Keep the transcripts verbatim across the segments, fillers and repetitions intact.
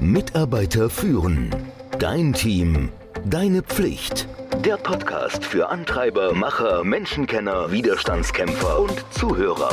Mitarbeiter führen. Dein Team. Deine Pflicht. Der Podcast für Antreiber, Macher, Menschenkenner, Widerstandskämpfer und Zuhörer.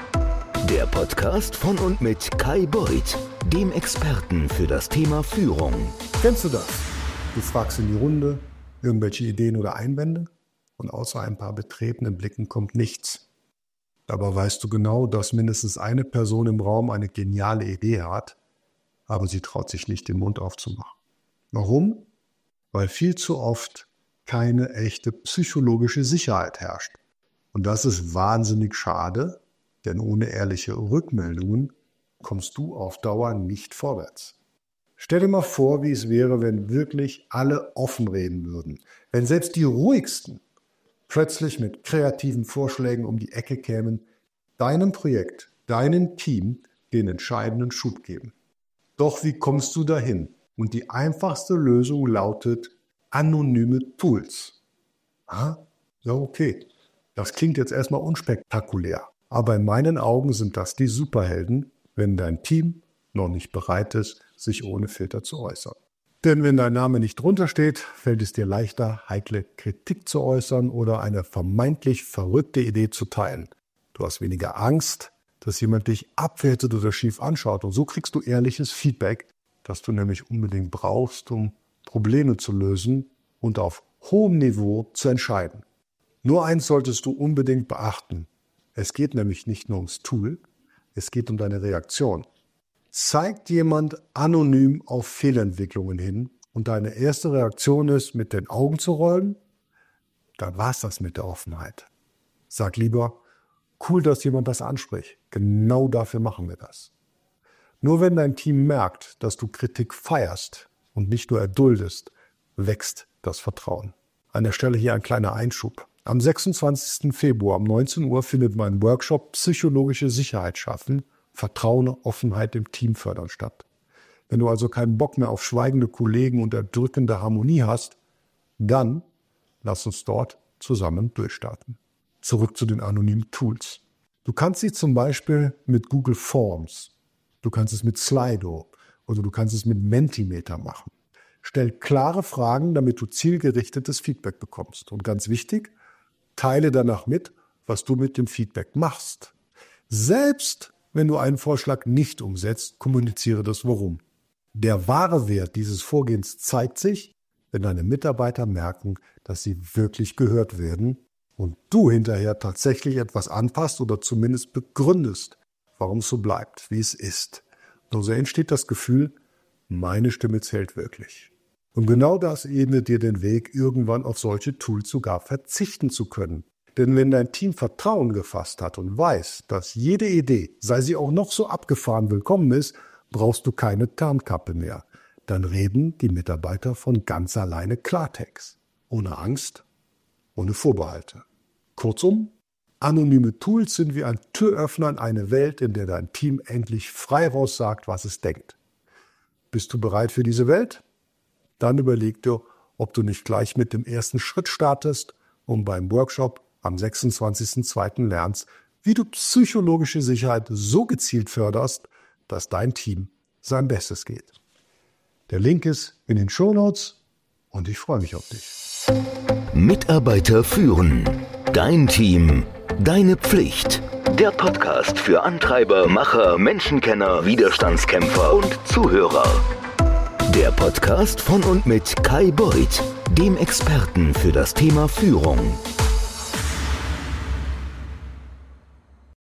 Der Podcast von und mit Kai Beuth, dem Experten für das Thema Führung. Kennst du das? Du fragst in die Runde, irgendwelche Ideen oder Einwände und außer ein paar betretenen Blicken kommt nichts. Dabei weißt du genau, dass mindestens eine Person im Raum eine geniale Idee hat, aber sie traut sich nicht, den Mund aufzumachen. Warum? Weil viel zu oft keine echte psychologische Sicherheit herrscht. Und das ist wahnsinnig schade, denn ohne ehrliche Rückmeldungen kommst du auf Dauer nicht vorwärts. Stell dir mal vor, wie es wäre, wenn wirklich alle offen reden würden. Wenn selbst die ruhigsten plötzlich mit kreativen Vorschlägen um die Ecke kämen, deinem Projekt, deinem Team den entscheidenden Schub geben. Doch wie kommst du dahin? Und die einfachste Lösung lautet anonyme Tools. Ah, ja, okay. Das klingt jetzt erstmal unspektakulär. Aber in meinen Augen sind das die Superhelden, wenn dein Team noch nicht bereit ist, sich ohne Filter zu äußern. Denn wenn dein Name nicht drunter steht, fällt es dir leichter, heikle Kritik zu äußern oder eine vermeintlich verrückte Idee zu teilen. Du hast weniger Angst, dass jemand dich abwertet oder schief anschaut. Und so kriegst du ehrliches Feedback, das du nämlich unbedingt brauchst, um Probleme zu lösen und auf hohem Niveau zu entscheiden. Nur eins solltest du unbedingt beachten. Es geht nämlich nicht nur ums Tool, es geht um deine Reaktion. Zeigt jemand anonym auf Fehlentwicklungen hin und deine erste Reaktion ist, mit den Augen zu rollen, dann war's das mit der Offenheit. Sag lieber, cool, dass jemand das anspricht. Genau dafür machen wir das. Nur wenn dein Team merkt, dass du Kritik feierst und nicht nur erduldest, wächst das Vertrauen. An der Stelle hier ein kleiner Einschub. Am sechsundzwanzigsten Februar um neunzehn Uhr findet mein Workshop Psychologische Sicherheit schaffen, Vertrauen, Offenheit im Team fördern statt. Wenn du also keinen Bock mehr auf schweigende Kollegen und erdrückende Harmonie hast, dann lass uns dort zusammen durchstarten. Zurück zu den anonymen Tools. Du kannst sie zum Beispiel mit Google Forms, du kannst es mit Slido oder du kannst es mit Mentimeter machen. Stell klare Fragen, damit du zielgerichtetes Feedback bekommst. Und ganz wichtig, teile danach mit, was du mit dem Feedback machst. Selbst wenn du einen Vorschlag nicht umsetzt, kommuniziere das Warum. Der wahre Wert dieses Vorgehens zeigt sich, wenn deine Mitarbeiter merken, dass sie wirklich gehört werden und du hinterher tatsächlich etwas anpasst oder zumindest begründest, warum es so bleibt, wie es ist. Nur so entsteht das Gefühl, meine Stimme zählt wirklich. Und genau das ebnet dir den Weg, irgendwann auf solche Tools sogar verzichten zu können. Denn wenn dein Team Vertrauen gefasst hat und weiß, dass jede Idee, sei sie auch noch so abgefahren, willkommen ist, brauchst du keine Tarnkappe mehr. Dann reden die Mitarbeiter von ganz alleine Klartext. Ohne Angst, ohne Vorbehalte. Kurzum, anonyme Tools sind wie ein Türöffner in eine Welt, in der dein Team endlich frei raus sagt, was es denkt. Bist du bereit für diese Welt? Dann überleg dir, ob du nicht gleich mit dem ersten Schritt startest und beim Workshop am sechsundzwanzigsten zweiten lernst, wie du psychologische Sicherheit so gezielt förderst, dass dein Team sein Bestes geht. Der Link ist in den Shownotes und ich freue mich auf dich. Mitarbeiter führen. Dein Team. Deine Pflicht. Der Podcast für Antreiber, Macher, Menschenkenner, Widerstandskämpfer und Zuhörer. Der Podcast von und mit Kai Beuth, dem Experten für das Thema Führung.